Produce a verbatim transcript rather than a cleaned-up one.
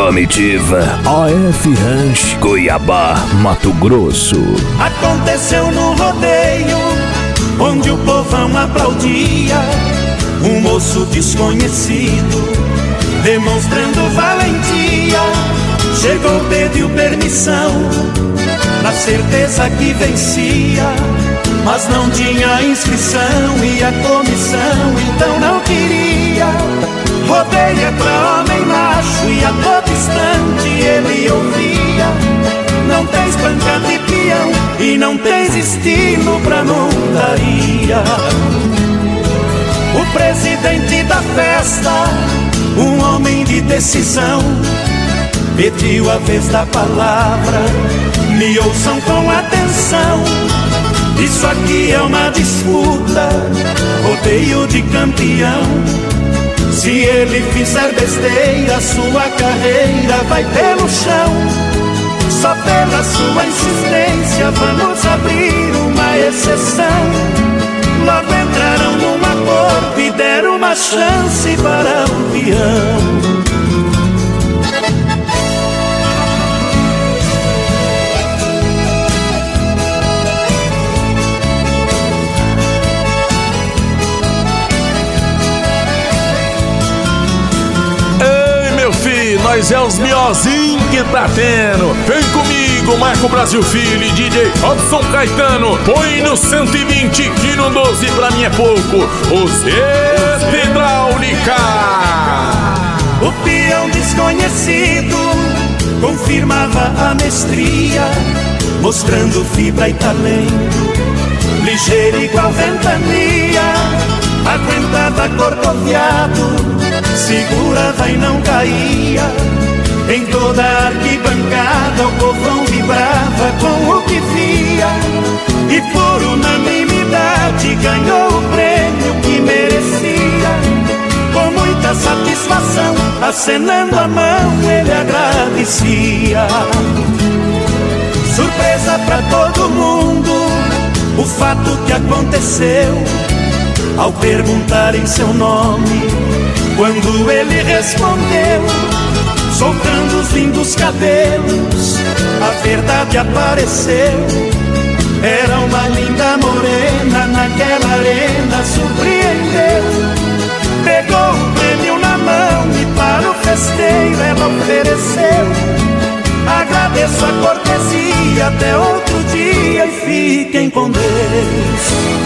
Comitiva A F Ranch, Cuiabá, Mato Grosso. Aconteceu no rodeio, onde o povão aplaudia um moço desconhecido, demonstrando valentia. Chegou, pediu permissão, na certeza que vencia, mas não tinha inscrição e a comissão então não queria. Rodeia pra homem macho e a todo instante ele ouvia: não tens banca de peão e não tens estilo pra montaria. O presidente da festa, um homem de decisão, pediu a vez da palavra. Me ouçam com atenção, isso aqui é uma disputa, rodeio de campeão. Se ele fizer besteira, sua carreira vai pelo chão. Só pela sua insistência vamos abrir uma exceção. Logo entraram num acordo e deram uma chance para o peão. Nós é os miozinhos que tá tendo. Vem comigo, Marco Brasil Filho e D J Robson Caetano. Põe no cento e vinte que no doze pra mim é pouco. O Zeta Hidráulica. O peão desconhecido confirmava a mestria, mostrando fibra e talento, ligeiro igual ventania. Aguentava corcoviado, segurava e não caía. Em toda a arquibancada o povão vibrava com o que via, e por unanimidade ganhou o prêmio que merecia. Com muita satisfação, acenando a mão, ele agradecia. Surpresa pra todo mundo o fato que aconteceu. Ao perguntarem seu nome, quando ele respondeu, soltando os lindos cabelos, a verdade apareceu. Era uma linda morena naquela arena, surpreendeu. Pegou o prêmio na mão e para o festeiro ela ofereceu: agradeço a cortesia, até outro dia e fiquem com Deus.